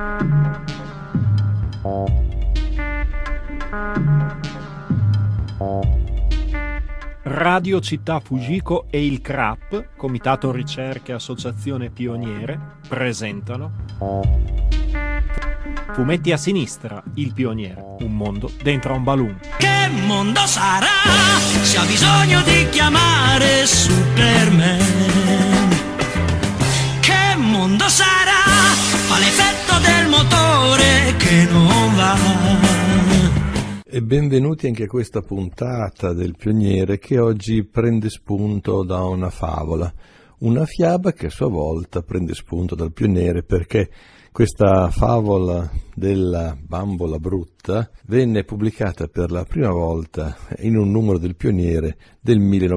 Radio Città Fujiko e il CRAP, Comitato Ricerche Associazione Pioniere, presentano Fumetti a sinistra, il pioniere, un mondo dentro a un balloon. Che mondo sarà se ha bisogno di chiamare Superman? Che mondo sarà? Fa l'effetto del motore che non va. E benvenuti anche a questa puntata del Pioniere che oggi prende spunto da una favola, una fiaba che a sua volta prende spunto dal Pioniere, perché questa favola della bambola brutta venne pubblicata per la prima volta in un numero del Pioniere del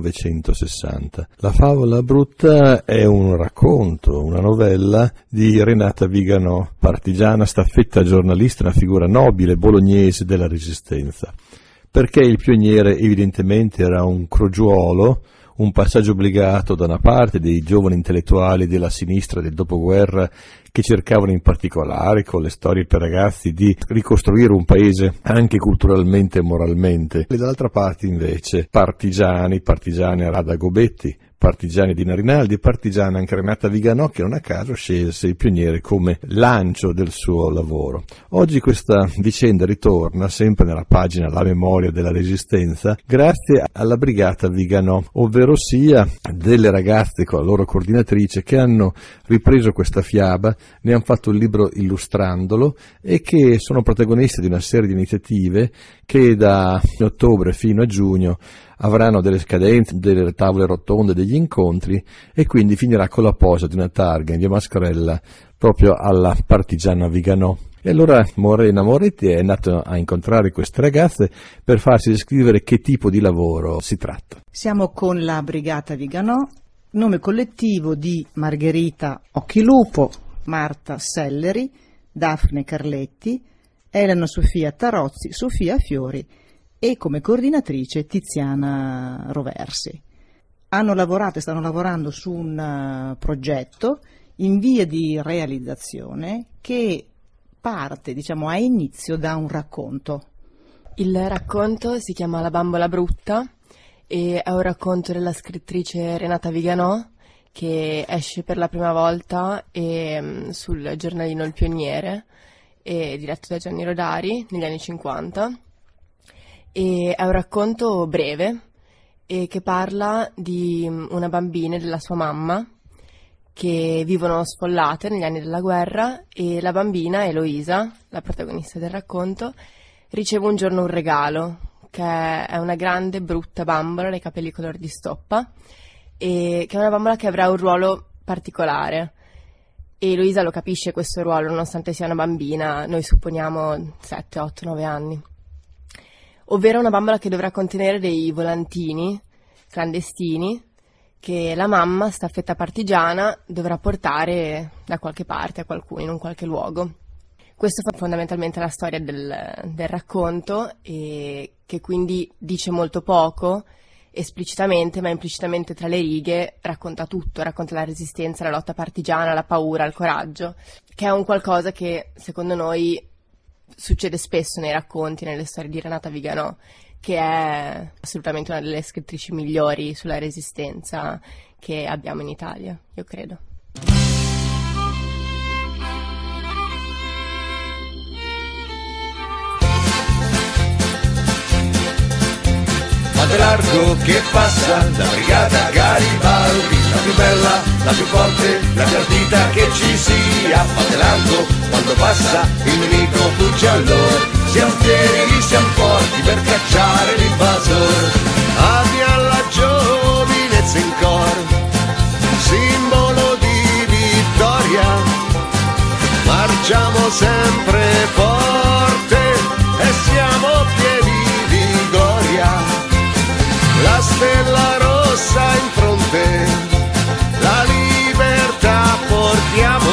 1960. La favola brutta è un racconto, una novella di Renata Viganò, partigiana, staffetta giornalista, una figura nobile bolognese della Resistenza. Perché il Pioniere evidentemente era un crogiuolo, un passaggio obbligato da una parte dei giovani intellettuali della sinistra del dopoguerra che cercavano in particolare con le storie per ragazzi di ricostruire un paese anche culturalmente e moralmente, e dall'altra parte invece partigiani a Rada Gobetti, partigiani di Rinaldi, partigiana anche Renata Viganò, che non a caso scelse il Pioniere come lancio del suo lavoro. Oggi questa vicenda ritorna sempre nella pagina La memoria della Resistenza grazie alla brigata Viganò, ovvero sia delle ragazze con la loro coordinatrice che hanno ripreso questa fiaba, ne hanno fatto un libro illustrandolo e che sono protagoniste di una serie di iniziative che da ottobre fino a giugno avranno delle scadenze, delle tavole rotonde, degli incontri, e quindi finirà con la posa di una targa in via Mascarella proprio alla partigiana Viganò. E allora Morena Moretti è andato a incontrare queste ragazze per farsi descrivere che tipo di lavoro si tratta. Siamo con la brigata Viganò, nome collettivo di Margherita Occhilupo, Marta Selleri, Daphne Carletti, Elena Sofia Tarozzi, Sofia Fiori e come coordinatrice Tiziana Roversi. Hanno lavorato e stanno lavorando su un progetto in via di realizzazione che parte, ha inizio da un racconto. Il racconto si chiama La bambola brutta e è un racconto della scrittrice Renata Viganò che esce per la prima volta sul giornalino Il Pioniere, diretto da Gianni Rodari negli anni 50. E è un racconto breve e che parla di una bambina e della sua mamma che vivono sfollate negli anni della guerra, e la bambina Eloisa, la protagonista del racconto, riceve un giorno un regalo che è una grande brutta bambola dai capelli color di stoppa, e che è una bambola che avrà un ruolo particolare, e Eloisa lo capisce questo ruolo nonostante sia una bambina, noi supponiamo 7, 8, 9 anni. Ovvero una bambola che dovrà contenere dei volantini clandestini che la mamma, staffetta partigiana, dovrà portare da qualche parte a qualcuno, in un qualche luogo. Questo fa fondamentalmente la storia del racconto, e che quindi dice molto poco esplicitamente, ma implicitamente tra le righe racconta tutto, racconta la resistenza, la lotta partigiana, la paura, il coraggio, che è un qualcosa che secondo noi succede spesso nei racconti, nelle storie di Renata Viganò, che è assolutamente una delle scrittrici migliori sulla resistenza che abbiamo in Italia, io credo. Ponte largo che passa, la brigata Garibaldi, la più bella, la più forte, la più ardita che ci sia. Ponte largo, quando passa il nemico fugge allora, siamo fieri, siamo forti per cacciare l'invasor. Abbia la giovinezza in cor, simbolo di vittoria, marciamo sempre forte e siamo pieni di gloria. La stella rossa in fronte, la libertà portiamo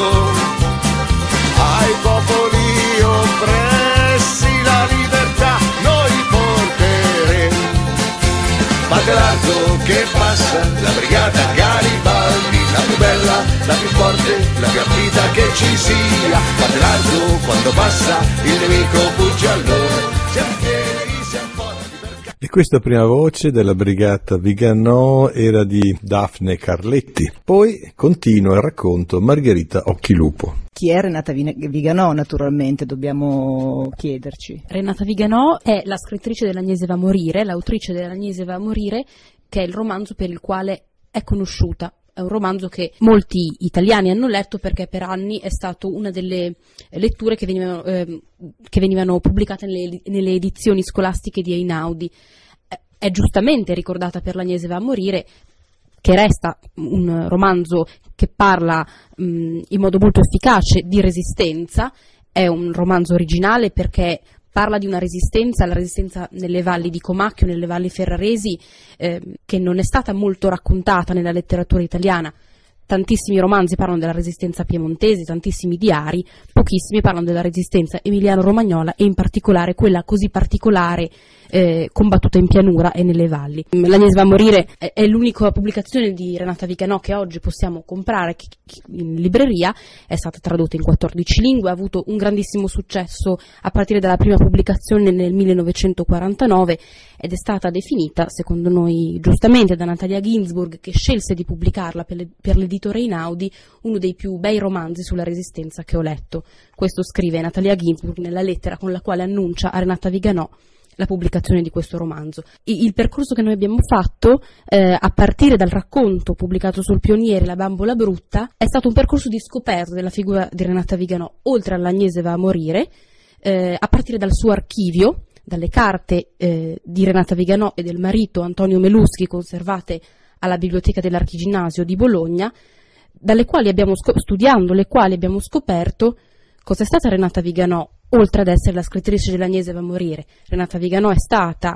ai popoli oppressi, la libertà noi porteremo. Ponte largo che passa, la brigata Garibaldi, la più bella, la più forte, la più ardita che ci sia. Fate largo quando passa, il nemico fugge allora. Siamo fieri, siamo forti per... E questa prima voce della brigata Viganò era di Daphne Carletti. Poi continua il racconto Margherita Occhilupo. Chi è Renata Viganò, naturalmente, dobbiamo chiederci. Renata Viganò è la scrittrice dell'Agnese va a morire, l'autrice dell'Agnese va a morire, che è il romanzo per il quale è conosciuta. È un romanzo che molti italiani hanno letto perché per anni è stato una delle letture che venivano pubblicate nelle edizioni scolastiche di Einaudi. È giustamente ricordata per l'Agnese va a morire, che resta un romanzo che parla in modo molto efficace di resistenza. È un romanzo originale perché parla di una resistenza, la resistenza nelle valli di Comacchio, nelle valli ferraresi, che non è stata molto raccontata nella letteratura italiana. Tantissimi romanzi parlano della resistenza piemontese, tantissimi diari, pochissimi parlano della resistenza emiliano-romagnola e in particolare quella così particolare combattuta in pianura e nelle valli. L'Agnese va a morire è l'unica pubblicazione di Renata Viganò che oggi possiamo comprare in libreria, è stata tradotta in 14 lingue, ha avuto un grandissimo successo a partire dalla prima pubblicazione nel 1949 ed è stata definita, secondo noi giustamente, da Natalia Ginzburg, che scelse di pubblicarla per l'editore Einaudi, uno dei più bei romanzi sulla resistenza che ho letto. Questo scrive Natalia Ginzburg nella lettera con la quale annuncia a Renata Viganò la pubblicazione di questo romanzo. Il percorso che noi abbiamo fatto a partire dal racconto pubblicato sul Pioniere La bambola brutta è stato un percorso di scoperta della figura di Renata Viganò, oltre all'Agnese va a morire, a partire dal suo archivio, dalle carte di Renata Viganò e del marito Antonio Meluschi conservate alla Biblioteca dell'Archiginnasio di Bologna, studiando le quali abbiamo scoperto cosa è stata Renata Viganò, oltre ad essere la scrittrice dell'Agnese va a morire. Renata Viganò è stata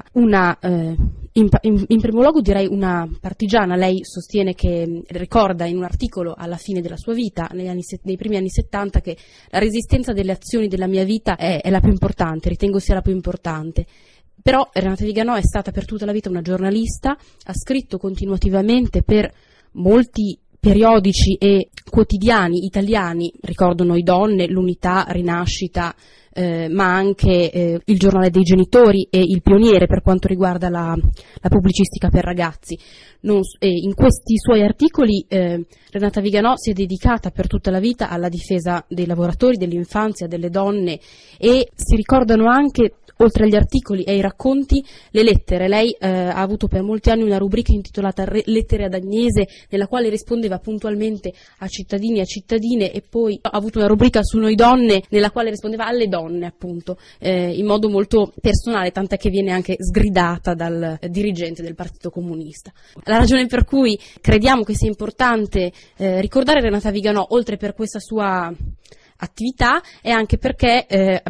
in primo luogo direi una partigiana. Lei sostiene che, ricorda in un articolo alla fine della sua vita, nei primi anni 70, che la resistenza delle azioni della mia vita è la più importante, ritengo sia la più importante. Però Renata Viganò è stata per tutta la vita una giornalista, ha scritto continuativamente per molti periodici e quotidiani italiani, ricordo Noi Donne, L'Unità, Rinascita, ma anche il Giornale dei Genitori e il Pioniere per quanto riguarda la pubblicistica per ragazzi. In questi suoi articoli Renata Viganò si è dedicata per tutta la vita alla difesa dei lavoratori, dell'infanzia, delle donne, e si ricordano anche, oltre agli articoli e ai racconti, le lettere. Lei ha avuto per molti anni una rubrica intitolata Lettere ad Agnese, nella quale rispondeva puntualmente a cittadini e a cittadine, e poi ha avuto una rubrica su Noi Donne, nella quale rispondeva alle donne, appunto, in modo molto personale, tant'è che viene anche sgridata dal dirigente del Partito Comunista. La ragione per cui crediamo che sia importante ricordare Renata Viganò, oltre per questa sua attività, è anche perché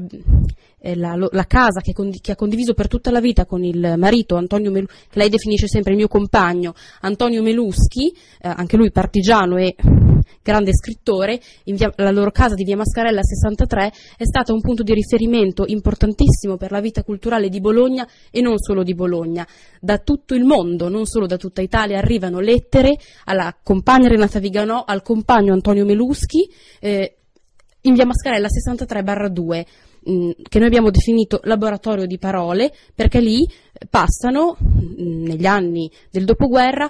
la casa che ha condiviso per tutta la vita con il marito Antonio Meluschi, che lei definisce sempre il mio compagno, Antonio Meluschi, anche lui partigiano e grande scrittore, la loro casa di via Mascarella 63 è stata un punto di riferimento importantissimo per la vita culturale di Bologna e non solo di Bologna. Da tutto il mondo, non solo da tutta Italia, arrivano lettere alla compagna Renata Viganò, al compagno Antonio Meluschi, in via Mascarella 63/2, che noi abbiamo definito laboratorio di parole, perché lì passano, negli anni del dopoguerra,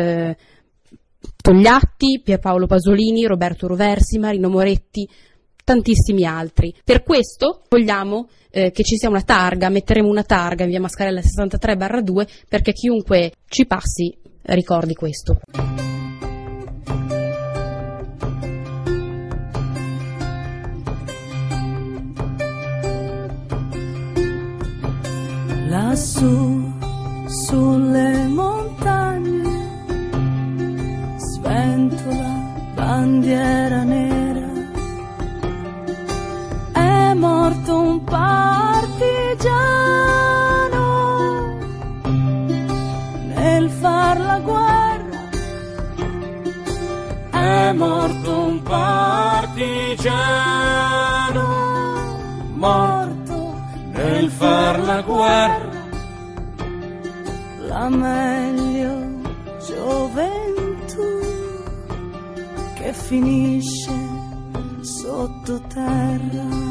Togliatti, Pierpaolo Pasolini, Roberto Roversi, Marino Moretti, tantissimi altri. Per questo vogliamo che ci sia una targa, metteremo una targa in via Mascarella 63/2 perché chiunque ci passi ricordi questo. Lassù sulle montagne sventola bandiera nera, è morto un partigiano nel far la guerra, è morto un partigiano, morto nel far la guerra, la meglio gioventù che finisce sottoterra.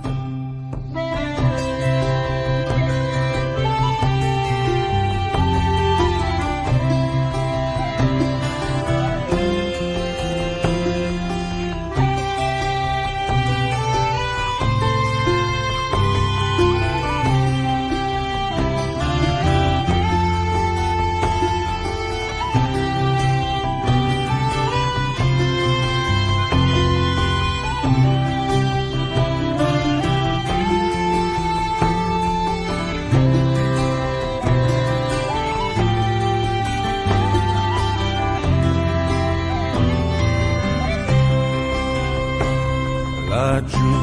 Laggiù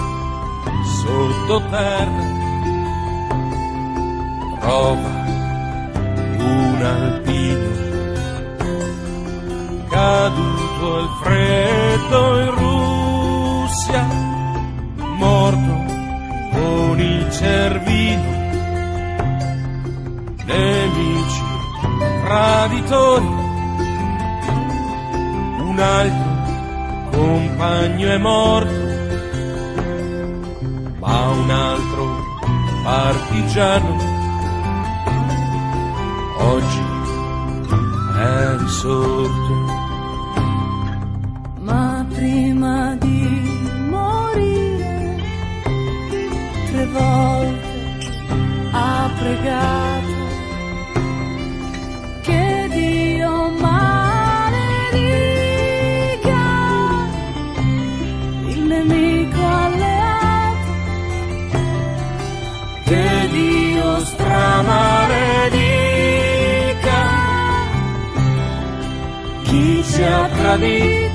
sottoterra trova un alpino caduto al freddo in Russia, morto con il cervino, nemici traditori, un altro compagno è morto, ma un altro partigiano oggi è risorto. Ma prima di morire 3 volte ha pregato che Dio maledica il nemico alleato, che Dio stramaledica chi ci ha tradito,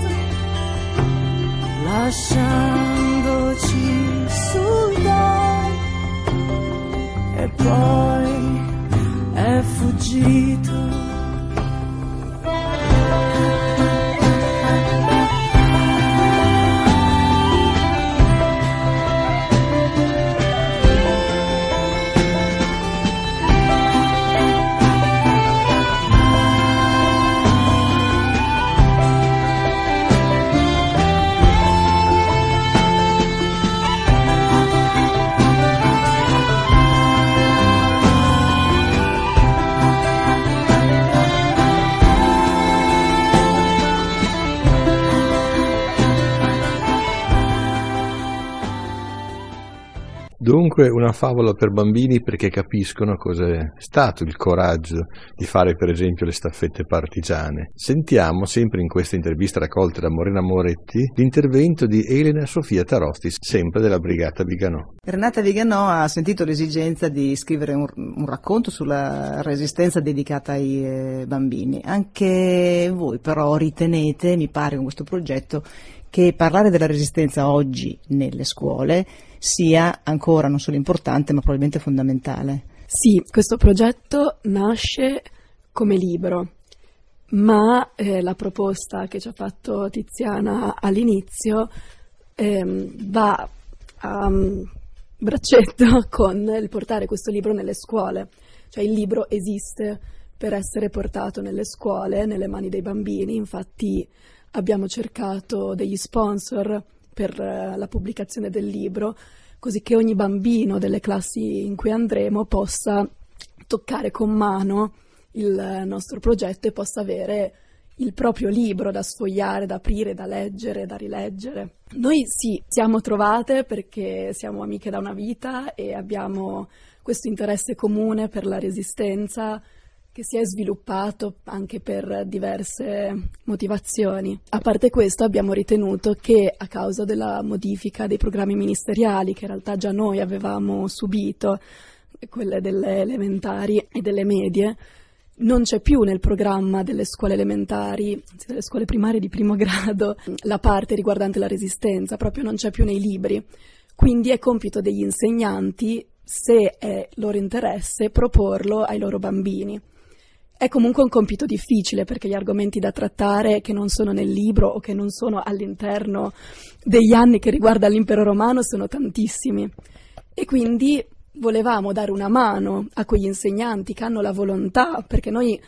lasciandoci sul dare, e poi è fuggito. Dunque una favola per bambini perché capiscono cosa è stato il coraggio di fare per esempio le staffette partigiane. Sentiamo, sempre in questa intervista raccolta da Morena Moretti, l'intervento di Elena Sofia Tarostis, sempre della Brigata Viganò. Renata Viganò ha sentito l'esigenza di scrivere un racconto sulla resistenza dedicata ai bambini. Anche voi però ritenete, mi pare con questo progetto, che parlare della resistenza oggi nelle scuole sia ancora non solo importante ma probabilmente fondamentale. Sì, questo progetto nasce come libro, ma la proposta che ci ha fatto Tiziana all'inizio va a braccetto con il portare questo libro nelle scuole. Cioè il libro esiste per essere portato nelle scuole, nelle mani dei bambini. Infatti abbiamo cercato degli sponsor per la pubblicazione del libro, così che ogni bambino delle classi in cui andremo possa toccare con mano il nostro progetto e possa avere il proprio libro da sfogliare, da aprire, da leggere, da rileggere. Noi sì, siamo trovate perché siamo amiche da una vita e abbiamo questo interesse comune per la resistenza, che si è sviluppato anche per diverse motivazioni. A parte questo, abbiamo ritenuto che a causa della modifica dei programmi ministeriali, che in realtà già noi avevamo subito, quelle delle elementari e delle medie, non c'è più nel programma delle scuole elementari, anzi delle scuole primarie di primo grado, la parte riguardante la resistenza, proprio non c'è più nei libri. Quindi è compito degli insegnanti, se è loro interesse, proporlo ai loro bambini. È comunque un compito difficile perché gli argomenti da trattare che non sono nel libro o che non sono all'interno degli anni che riguarda l'impero romano sono tantissimi e quindi volevamo dare una mano a quegli insegnanti che hanno la volontà, perché noi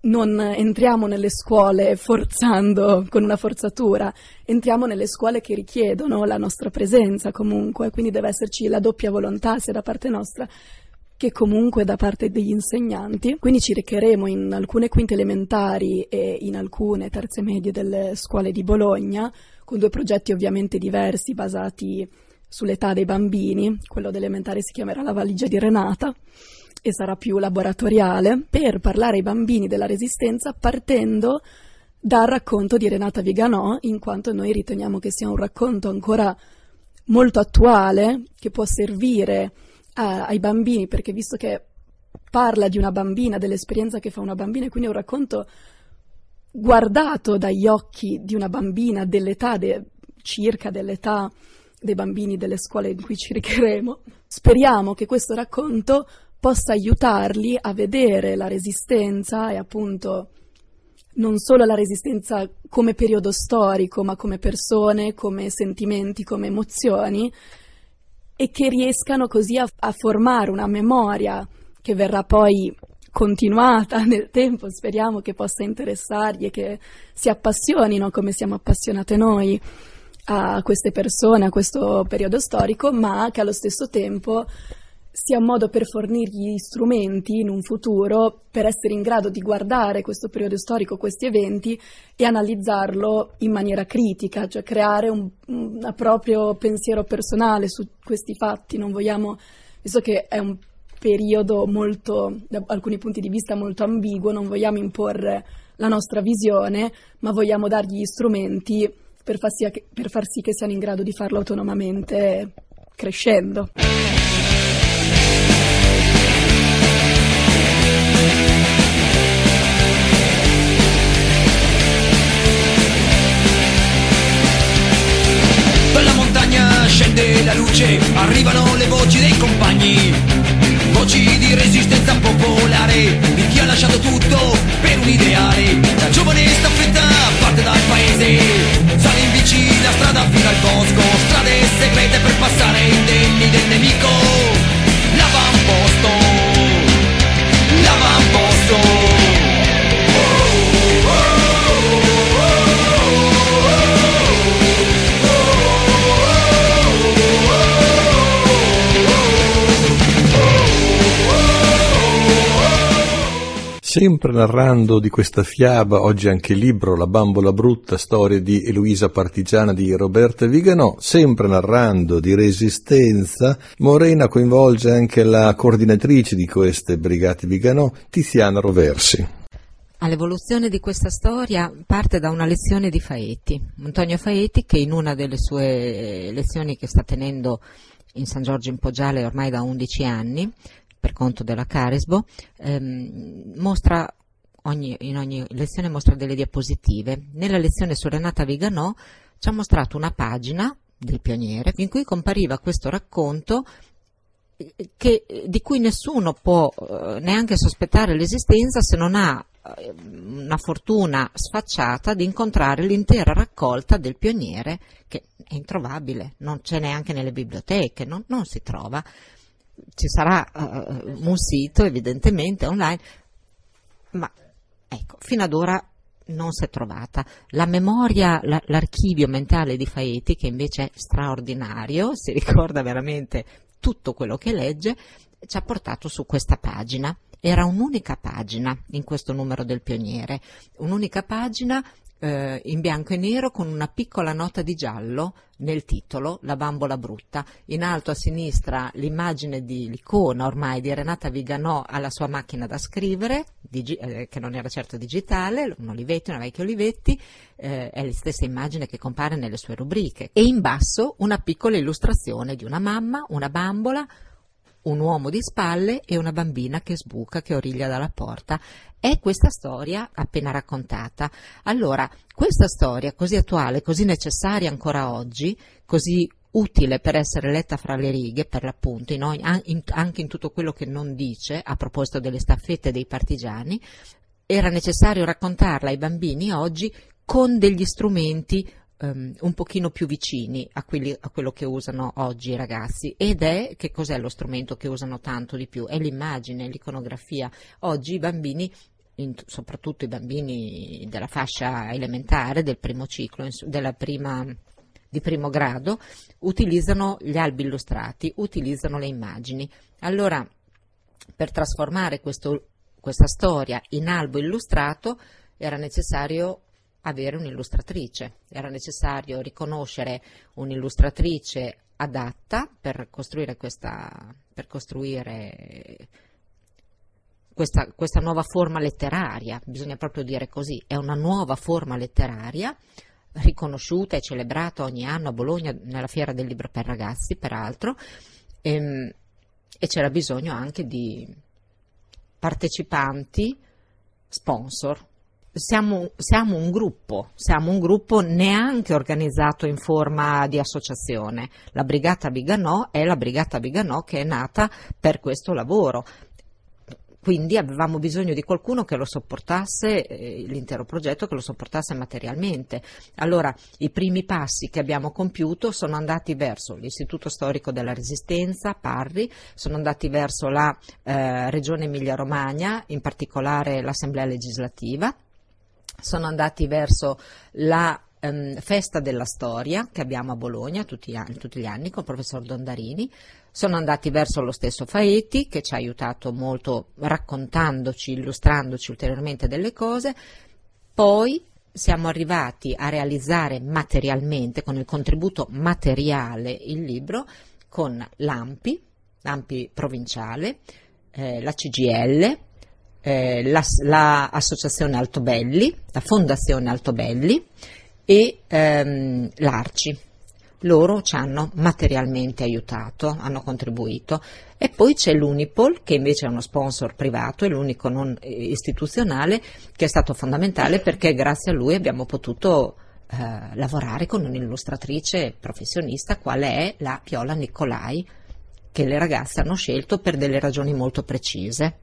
non entriamo nelle scuole forzando, con una forzatura, entriamo nelle scuole che richiedono la nostra presenza comunque, quindi deve esserci la doppia volontà sia da parte nostra che comunque da parte degli insegnanti. Quindi ci recheremo in alcune quinte elementari e in alcune terze medie delle scuole di Bologna, con 2 progetti ovviamente diversi basati sull'età dei bambini. Quello dell'elementare si chiamerà La valigia di Renata e sarà più laboratoriale, per parlare ai bambini della Resistenza partendo dal racconto di Renata Viganò, in quanto noi riteniamo che sia un racconto ancora molto attuale, che può servire ai bambini, perché visto che parla di una bambina, dell'esperienza che fa una bambina, e quindi è un racconto guardato dagli occhi di una bambina dell'età, circa dell'età dei bambini delle scuole in cui ci recheremo. Speriamo che questo racconto possa aiutarli a vedere la Resistenza, e appunto non solo la Resistenza come periodo storico, ma come persone, come sentimenti, come emozioni, e che riescano così a formare una memoria che verrà poi continuata nel tempo. Speriamo che possa interessargli e che si appassionino come siamo appassionate noi a queste persone, a questo periodo storico, ma che allo stesso tempo sia un modo per fornirgli strumenti in un futuro per essere in grado di guardare questo periodo storico, questi eventi, e analizzarlo in maniera critica, cioè creare un proprio pensiero personale su questi fatti. Non vogliamo, visto che è un periodo molto, da alcuni punti di vista molto ambiguo, non vogliamo imporre la nostra visione, ma vogliamo dargli gli strumenti per far sì che siano in grado di farlo autonomamente crescendo. Dalla montagna scende la luce, arrivano le voci dei compagni, voci di resistenza popolare, di chi ha lasciato tutto per un ideale. La giovane staffetta parte dal paese, sale in bici la strada fino al bosco, strade segrete per passare indenni del nemico. L'avamposto, l'avamposto. Sempre narrando di questa fiaba, oggi anche libro La bambola brutta, storia di Eloisa Partigiana di Roberta Viganò, sempre narrando di resistenza, Morena coinvolge anche la coordinatrice di queste brigate Viganò, Tiziana Roversi. All'evoluzione di questa storia parte da una lezione di Faetti, Antonio Faetti, che in una delle sue lezioni che sta tenendo in San Giorgio in Poggiale ormai da 11 anni, per conto della Caresbo, mostra in ogni lezione mostra delle diapositive. Nella lezione su Renata Viganò ci ha mostrato una pagina del Pioniere in cui compariva questo racconto di cui nessuno può neanche sospettare l'esistenza se non ha una fortuna sfacciata di incontrare l'intera raccolta del Pioniere, che è introvabile, non c'è neanche nelle biblioteche, non si trova. Ci sarà un sito evidentemente online, ma ecco, fino ad ora non si è trovata. La memoria, l'archivio mentale di Faetti, che invece è straordinario, si ricorda veramente tutto quello che legge, ci ha portato su questa pagina. Era un'unica pagina in questo numero del Pioniere, un'unica pagina in bianco e nero con una piccola nota di giallo nel titolo, La bambola brutta. In alto a sinistra l'immagine l'icona ormai di Renata Viganò alla sua macchina da scrivere, che non era certo digitale, un Olivetti, una vecchia Olivetti, è la stessa immagine che compare nelle sue rubriche. E in basso una piccola illustrazione di una mamma, una bambola, un uomo di spalle e una bambina che sbuca, che origlia dalla porta. È questa storia appena raccontata. Allora, questa storia così attuale, così necessaria ancora oggi, così utile per essere letta fra le righe, per l'appunto, anche in tutto quello che non dice, a proposito delle staffette dei partigiani, era necessario raccontarla ai bambini oggi con degli strumenti un pochino più vicini a quello che usano oggi i ragazzi. Ed è, che cos'è lo strumento che usano tanto di più? È l'immagine, l'iconografia. Oggi i bambini soprattutto i bambini della fascia elementare, del primo ciclo, di primo grado, utilizzano gli albi illustrati, utilizzano le immagini. Allora, per trasformare questa storia in albo illustrato era necessario avere un'illustratrice, era necessario riconoscere un'illustratrice adatta per costruire questa nuova forma letteraria. Bisogna proprio dire così, è una nuova forma letteraria riconosciuta e celebrata ogni anno a Bologna nella Fiera del Libro per Ragazzi, peraltro, e c'era bisogno anche di partecipanti, sponsor. Siamo un gruppo neanche organizzato in forma di associazione. La Brigata Viganò è la Brigata Viganò che è nata per questo lavoro. Quindi avevamo bisogno di qualcuno che lo sopportasse, l'intero progetto, che lo sopportasse materialmente. Allora, i primi passi che abbiamo compiuto sono andati verso l'Istituto Storico della Resistenza, Parri, sono andati verso la Regione Emilia-Romagna, in particolare l'Assemblea Legislativa, sono andati verso la Festa della Storia che abbiamo a Bologna tutti gli anni con il professor Dondarini, sono andati verso lo stesso Faetti che ci ha aiutato molto raccontandoci, illustrandoci ulteriormente delle cose, poi siamo arrivati a realizzare materialmente, con il contributo materiale, il libro con l'ANPI provinciale, la CGIL, l'associazione Altobelli, la Fondazione Altobelli e l'Arci. Loro ci hanno materialmente aiutato, hanno contribuito. E poi c'è l'Unipol, che invece è uno sponsor privato, è l'unico non istituzionale, che è stato fondamentale perché grazie a lui abbiamo potuto lavorare con un'illustratrice professionista, quale è la Piola Nicolai, che le ragazze hanno scelto per delle ragioni molto precise.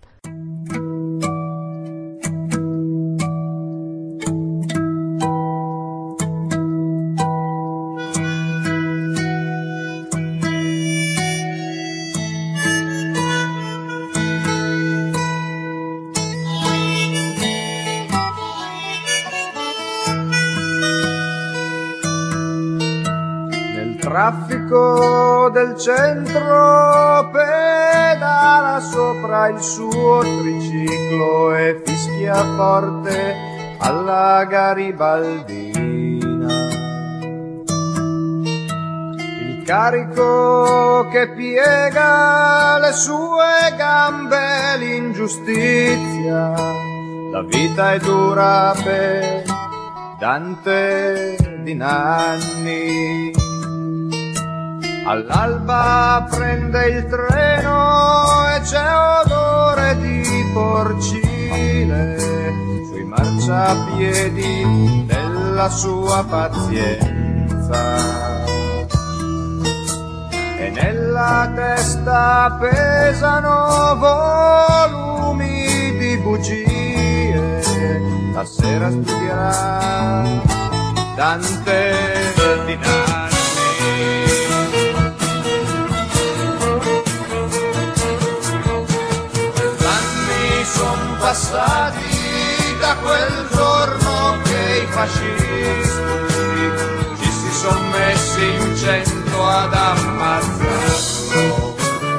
Traffico del centro pedala sopra il suo triciclo e fischia forte alla garibaldina. Il carico che piega le sue gambe, l'ingiustizia, la vita è dura per Dante di Nanni. All'alba prende il treno e c'è odore di porcile sui marciapiedi della sua pazienza. E nella testa pesano volumi di bugie, la sera studierà Dante di Nanni. Passati da quel giorno che i fascisti ci si sono messi in 100 ad ammazzarlo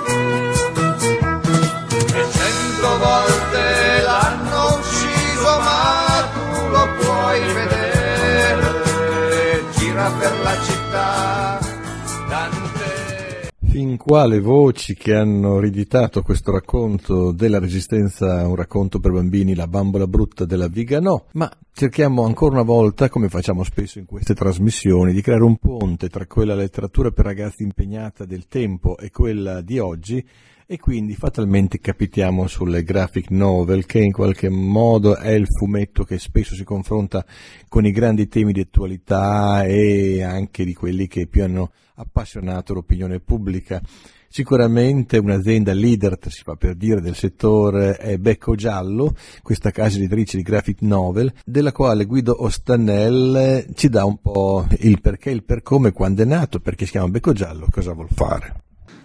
e 100 volte l'hanno ucciso, ma tu lo puoi vedere, gira per la città Dante. Fin qua le voci che hanno riditato questo racconto della Resistenza, un racconto per bambini, La bambola brutta della Viganò, ma cerchiamo ancora una volta, come facciamo spesso in queste trasmissioni, di creare un ponte tra quella letteratura per ragazzi impegnata del tempo e quella di oggi, e quindi fatalmente capitiamo sulle graphic novel, che in qualche modo è il fumetto che spesso si confronta con i grandi temi di attualità e anche di quelli che più hanno appassionato l'opinione pubblica. Sicuramente un'azienda leader, si fa per dire, del settore è Becco Giallo, questa casa editrice di graphic novel, della quale Guido Ostanel ci dà un po' il perché, il per come, quando è nato, perché si chiama Becco Giallo, cosa vuol fare.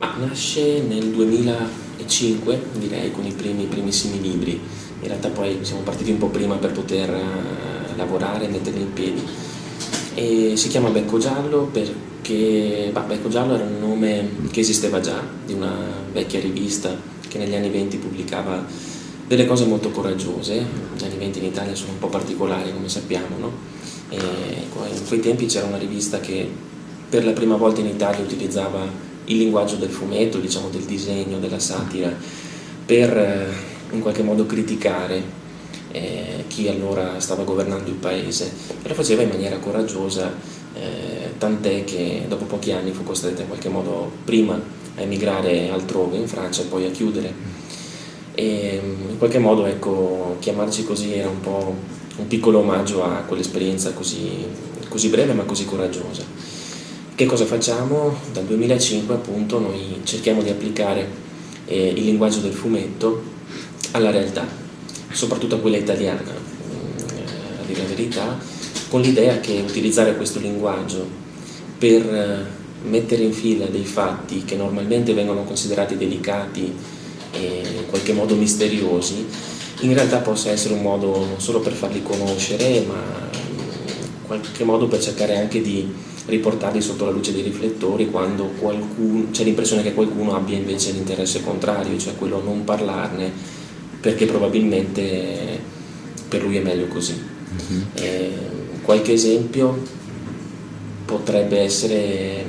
Nasce nel 2005, direi, con i primissimi libri. In realtà poi siamo partiti un po' prima per poter lavorare e metterli in piedi. E si chiama Becco Giallo perché Becco Giallo era un nome che esisteva già, di una vecchia rivista che negli anni 20 pubblicava delle cose molto coraggiose. Gli anni 20 in Italia sono un po' particolari, come sappiamo, no? E in quei tempi c'era una rivista che per la prima volta in Italia utilizzava il linguaggio del fumetto, diciamo del disegno, della satira, per in qualche modo criticare chi allora stava governando il paese, e lo faceva in maniera coraggiosa, tant'è che dopo pochi anni fu costretta in qualche modo prima a emigrare altrove in Francia e poi a chiudere. E in qualche modo, ecco, chiamarci così era un po' un piccolo omaggio a quell'esperienza così breve ma così coraggiosa. Che cosa facciamo? Dal 2005 appunto noi cerchiamo di applicare il linguaggio del fumetto alla realtà, soprattutto a quella italiana, a dire la verità, con l'idea che utilizzare questo linguaggio per mettere in fila dei fatti che normalmente vengono considerati delicati e in qualche modo misteriosi, in realtà possa essere un modo non solo per farli conoscere, ma in qualche modo per cercare anche di riportarli sotto la luce dei riflettori quando c'è l'impressione che qualcuno abbia invece l'interesse contrario, cioè quello a non parlarne perché probabilmente per lui è meglio così. Qualche esempio potrebbe essere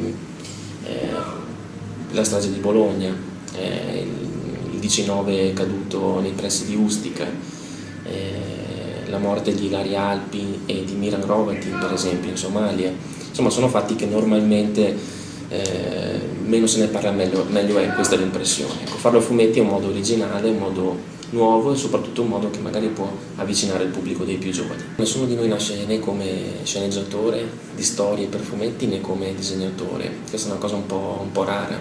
la strage di Bologna, il 19 caduto nei pressi di Ustica, la morte di Ilaria Alpi e di Miran Hrovatin, per esempio, in Somalia. Insomma, sono fatti che normalmente meno se ne parla meglio è, questa è l'impressione. Ecco, farlo a fumetti è un modo originale, un modo nuovo e soprattutto un modo che magari può avvicinare il pubblico dei più giovani. Nessuno di noi nasce né come sceneggiatore di storie per fumetti né come disegnatore, questa è una cosa un po' rara.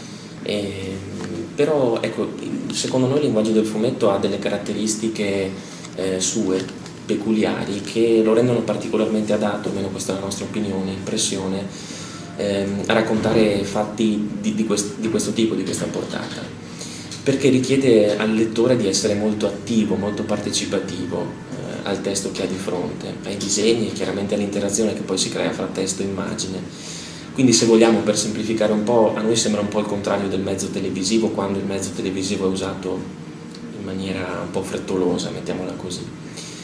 Però ecco, secondo noi il linguaggio del fumetto ha delle caratteristiche sue, peculiari, che lo rendono particolarmente adatto, almeno questa è la nostra opinione, impressione, a raccontare fatti di questo tipo, di questa portata, perché richiede al lettore di essere molto attivo, molto partecipativo al testo che ha di fronte, ai disegni e chiaramente all'interazione che poi si crea fra testo e immagine. Quindi, se vogliamo, per semplificare un po', a noi sembra un po' il contrario del mezzo televisivo, quando il mezzo televisivo è usato in maniera un po' frettolosa, mettiamola così.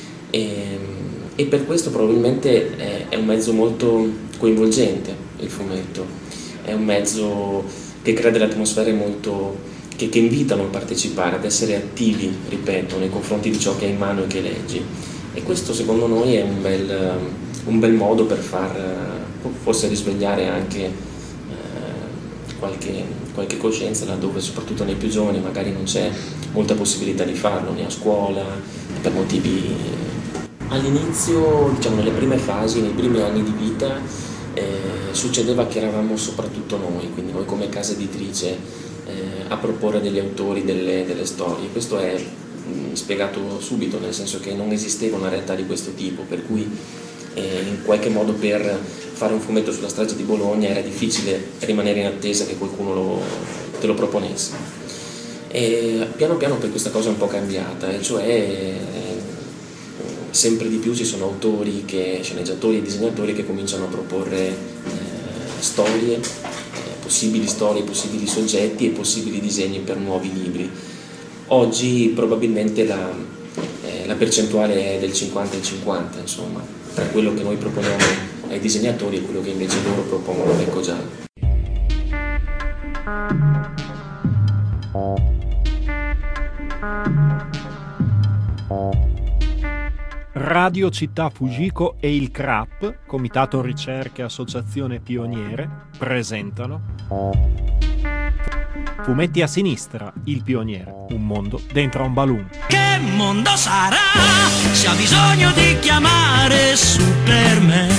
E per questo probabilmente è un mezzo molto coinvolgente il fumetto, è un mezzo che crea delle atmosfere molto che invitano a partecipare, ad essere attivi, ripeto, nei confronti di ciò che hai in mano e che leggi, e questo secondo noi è un bel modo per far forse risvegliare anche qualche coscienza, laddove soprattutto nei più giovani magari non c'è molta possibilità di farlo, né a scuola, per motivi. All'inizio, diciamo nelle prime fasi, nei primi anni di vita, succedeva che eravamo soprattutto noi, quindi noi come casa editrice, a proporre degli autori delle storie. Questo è spiegato subito, nel senso che non esisteva una realtà di questo tipo, per cui in qualche modo per fare un fumetto sulla strage di Bologna era difficile rimanere in attesa che qualcuno te lo proponesse. E piano piano poi questa cosa è un po' cambiata, e cioè sempre di più ci sono autori, sceneggiatori e disegnatori che cominciano a proporre storie, possibili soggetti e possibili disegni per nuovi libri. Oggi probabilmente la percentuale è del 50 e 50, insomma, tra quello che noi proponiamo ai disegnatori e quello che invece loro propongono a Becco Giallo. Radio Città Fujiko e il CRAP, Comitato Ricerche Associazione Pioniere, presentano Fumetti a sinistra, il pioniere, un mondo dentro a un balloon. Che mondo sarà se ha bisogno di chiamare Superman?